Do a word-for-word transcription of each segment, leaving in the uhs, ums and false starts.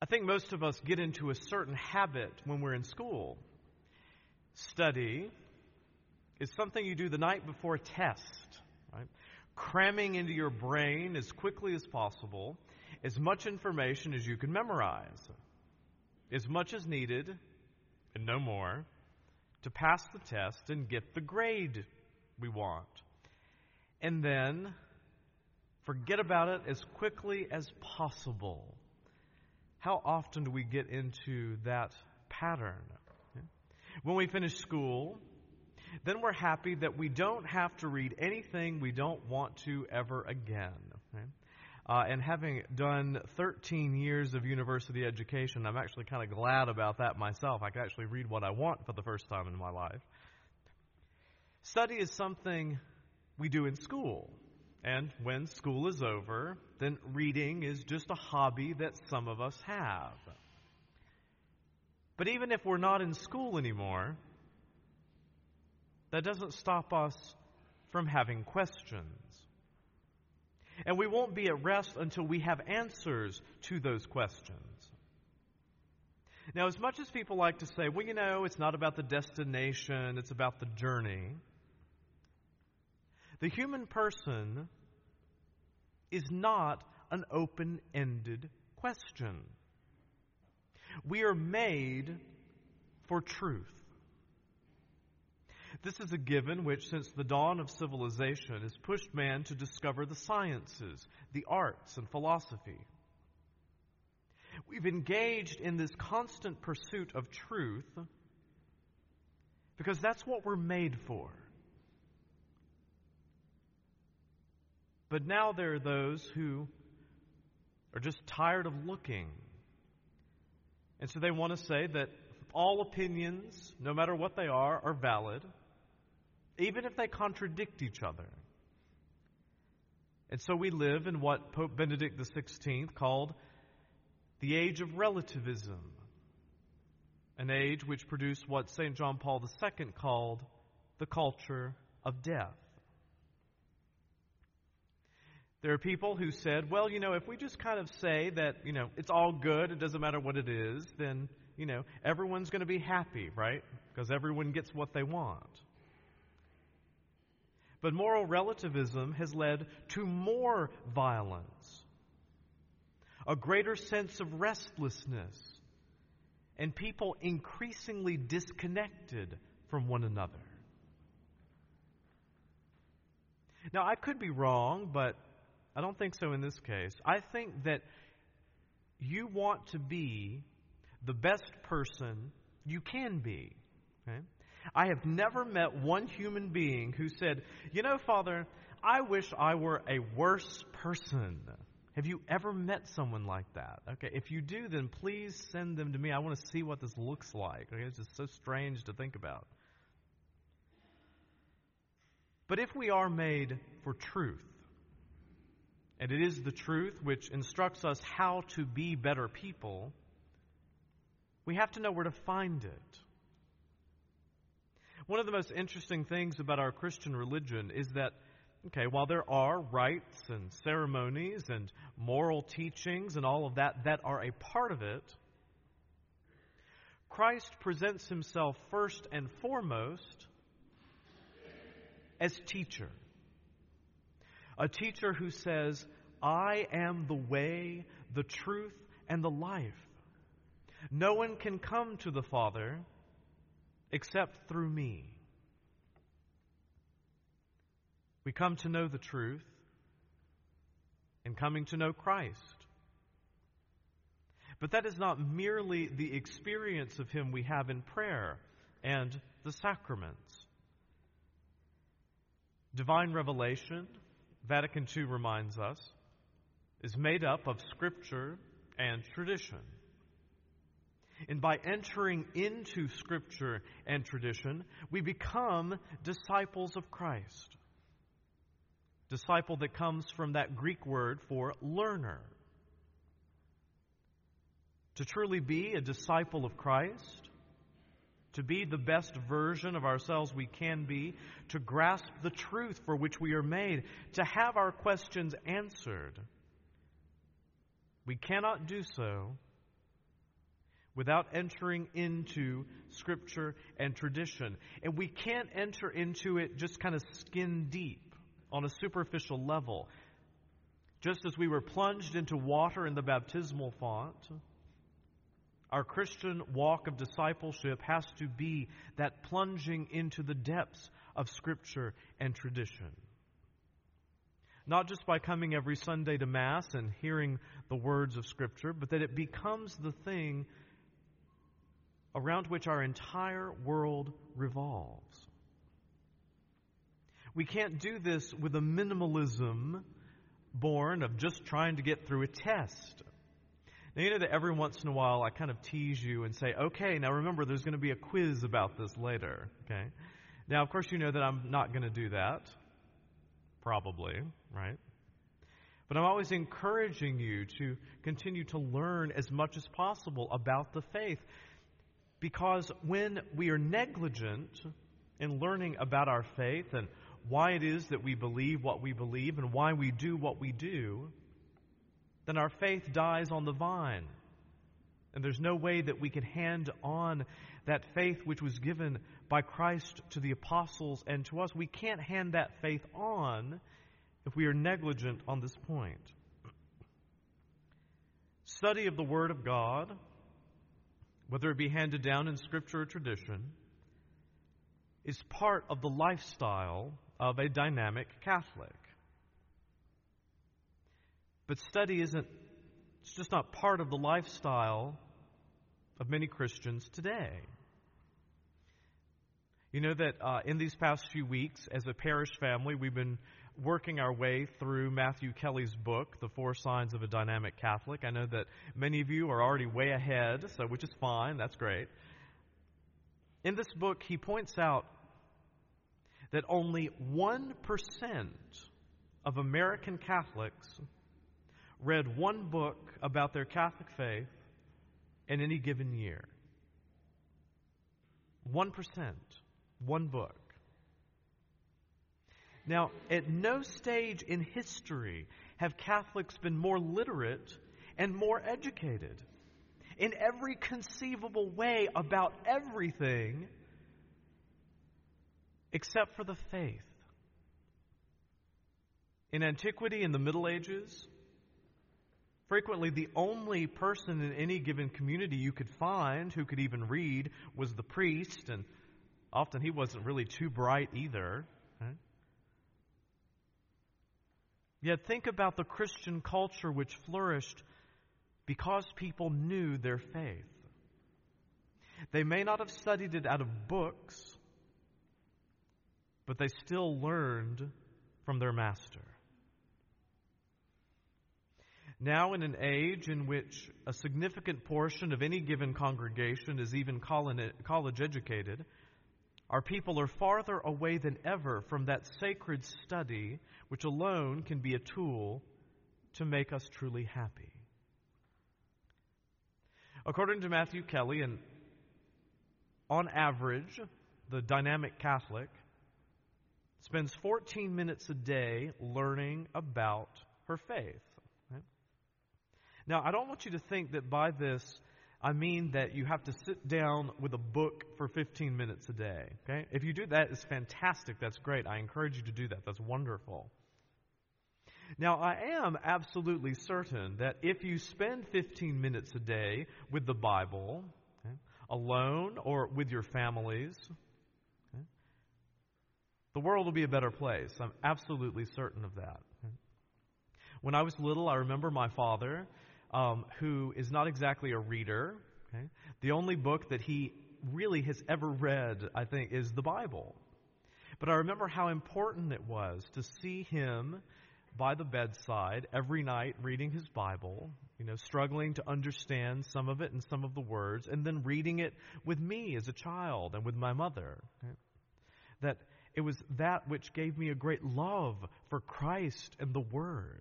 I think most of us get into a certain habit when we're in school. Study is something you do the night before a test, right? Cramming into your brain as quickly as possible as much information as you can memorize, as much as needed and no more, to pass the test and get the grade we want. And then forget about it as quickly as possible. How often do we get into that pattern? When we finish school, then we're happy that we don't have to read anything we don't want to ever again. Okay? Uh, and having done thirteen years of university education, I'm actually kind of glad about that myself. I can actually read what I want for the first time in my life. Study is something we do in school. And when school is over, then reading is just a hobby that some of us have. But even if we're not in school anymore, that doesn't stop us from having questions. And we won't be at rest until we have answers to those questions. Now, as much as people like to say, well, you know, it's not about the destination, it's about the journey, the human person is not an open-ended question. We are made for truth. This is a given which, since the dawn of civilization, has pushed man to discover the sciences, the arts, and philosophy. We've engaged in this constant pursuit of truth because that's what we're made for. But now there are those who are just tired of looking. And so they want to say that all opinions, no matter what they are, are valid, even if they contradict each other. And so we live in what Pope Benedict the sixteenth called the age of relativism, an age which produced what Saint John Paul the Second called the culture of death. There are people who said, well, you know, if we just kind of say that, you know, it's all good, it doesn't matter what it is, then, you know, everyone's going to be happy, right? Because everyone gets what they want. But moral relativism has led to more violence, a greater sense of restlessness, and people increasingly disconnected from one another. Now, I could be wrong, but I don't think so in this case. I think that you want to be the best person you can be. Okay? I have never met one human being who said, you know, Father, I wish I were a worse person. Have you ever met someone like that? Okay, if you do, then please send them to me. I want to see what this looks like. Okay, it's just so strange to think about. But if we are made for truth, and it is the truth which instructs us how to be better people, we have to know where to find it. One of the most interesting things about our Christian religion is that, okay, while there are rites and ceremonies and moral teachings and all of that that are a part of it, Christ presents himself first and foremost as teacher. A teacher who says, I am the way, the truth, and the life. No one can come to the Father except through me. We come to know the truth in coming to know Christ. But that is not merely the experience of him we have in prayer and the sacraments. Divine revelation, Vatican Two reminds us, is made up of Scripture and tradition. And by entering into Scripture and tradition, we become disciples of Christ. Disciple that comes from that Greek word for learner. To truly be a disciple of Christ, to be the best version of ourselves we can be, to grasp the truth for which we are made, to have our questions answered, we cannot do so without entering into Scripture and tradition. And we can't enter into it just kind of skin deep on a superficial level. Just as we were plunged into water in the baptismal font, our Christian walk of discipleship has to be that plunging into the depths of Scripture and tradition. Not just by coming every Sunday to Mass and hearing the words of Scripture, but that it becomes the thing around which our entire world revolves. We can't do this with a minimalism born of just trying to get through a test. Now, you know that every once in a while I kind of tease you and say, okay, now remember there's going to be a quiz about this later, okay? Now, of course, you know that I'm not going to do that. Probably, right? But I'm always encouraging you to continue to learn as much as possible about the faith. Because when we are negligent in learning about our faith and why it is that we believe what we believe and why we do what we do, then our faith dies on the vine. And there's no way that we can hand on that faith which was given by Christ to the apostles and to us. We can't hand that faith on if we are negligent on this point. Study of the Word of God, whether it be handed down in Scripture or tradition, is part of the lifestyle of a dynamic Catholic. But study isn't, it's just not part of the lifestyle of many Christians today. You know that uh, in these past few weeks, as a parish family, we've been working our way through Matthew Kelly's book, The Four Signs of a Dynamic Catholic. I know that many of you are already way ahead, so which is fine, that's great. In this book, he points out that only one percent of American Catholics read one book about their Catholic faith in any given year. one percent. One book. Now, at no stage in history have Catholics been more literate and more educated in every conceivable way about everything except for the faith. In antiquity, in the Middle Ages, frequently the only person in any given community you could find who could even read was the priest, and often he wasn't really too bright either. Right? Yet think about the Christian culture which flourished because people knew their faith. They may not have studied it out of books, but they still learned from their master. Now, in an age in which a significant portion of any given congregation is even college educated, our people are farther away than ever from that sacred study which alone can be a tool to make us truly happy. According to Matthew Kelly, and on average, the dynamic Catholic spends fourteen minutes a day learning about her faith. Right? Now, I don't want you to think that by this I mean that you have to sit down with a book for fifteen minutes a day. Okay? If you do that, it's fantastic. That's great. I encourage you to do that. That's wonderful. Now, I am absolutely certain that if you spend fifteen minutes a day with the Bible, okay, alone or with your families, okay, the world will be a better place. I'm absolutely certain of that. Okay? When I was little, I remember my father, um, who is not exactly a reader. Okay? The only book that he really has ever read, I think, is the Bible. But I remember how important it was to see him by the bedside every night reading his Bible, you know, struggling to understand some of it and some of the words, and then reading it with me as a child and with my mother. Okay? That it was that which gave me a great love for Christ and the Word.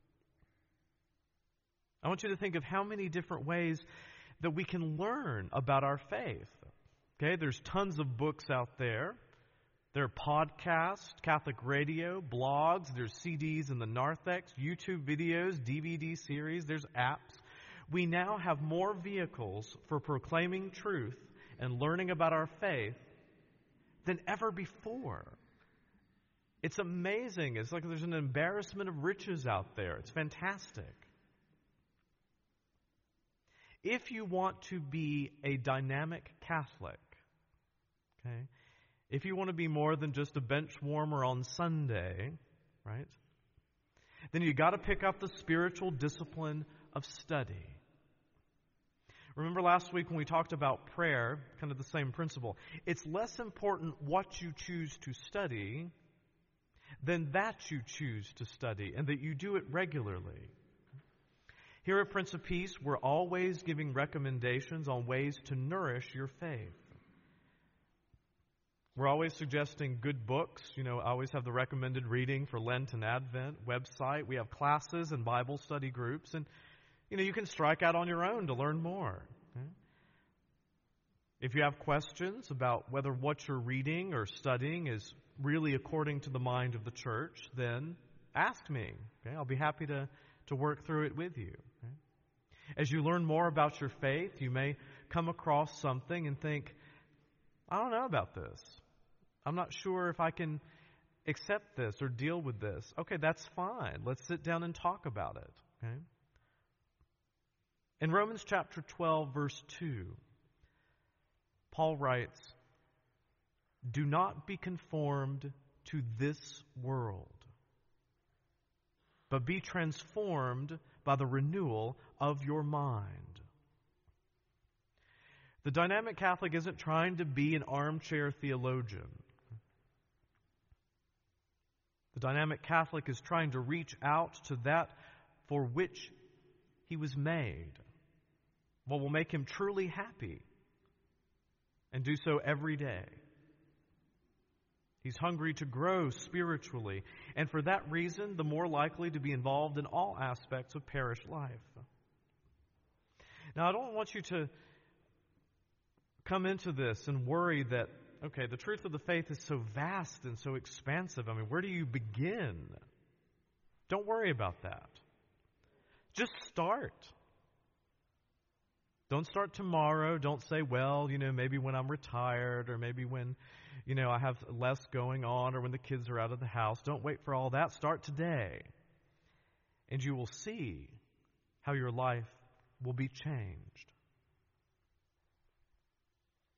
I want you to think of how many different ways that we can learn about our faith. Okay, there's tons of books out there. There are podcasts, Catholic radio, blogs, there's C Ds in the narthex, YouTube videos, D V D series, there's apps. We now have more vehicles for proclaiming truth and learning about our faith than ever before. It's amazing. It's like there's an embarrassment of riches out there. It's fantastic. If you want to be a dynamic Catholic, okay, if you want to be more than just a bench warmer on Sunday, right, then you got to pick up the spiritual discipline of study. Remember last week when we talked about prayer, kind of the same principle. It's less important what you choose to study than that you choose to study and that you do it regularly. Here at Prince of Peace, we're always giving recommendations on ways to nourish your faith. We're always suggesting good books. You know, I always have the recommended reading for Lent and Advent website. We have classes and Bible study groups. And, you know, you can strike out on your own to learn more. Okay? If you have questions about whether what you're reading or studying is really according to the mind of the church, then ask me. Okay? I'll be happy to, to work through it with you. Okay? As you learn more about your faith, you may come across something and think, I don't know about this. I'm not sure if I can accept this or deal with this. Okay, that's fine. Let's sit down and talk about it. Okay? In Romans chapter twelve, verse two, Paul writes, "Do not be conformed to this world, but be transformed by the renewal of your mind." The dynamic Catholic isn't trying to be an armchair theologian. The dynamic Catholic is trying to reach out to that for which he was made, what will make him truly happy, and do so every day. He's hungry to grow spiritually, and for that reason, the more likely to be involved in all aspects of parish life. Now, I don't want you to come into this and worry that, okay, the truth of the faith is so vast and so expansive. I mean, where do you begin? Don't worry about that. Just start. Don't start tomorrow. Don't say, well, you know, maybe when I'm retired or maybe when, you know, I have less going on or when the kids are out of the house. Don't wait for all that. Start today. And you will see how your life will be changed.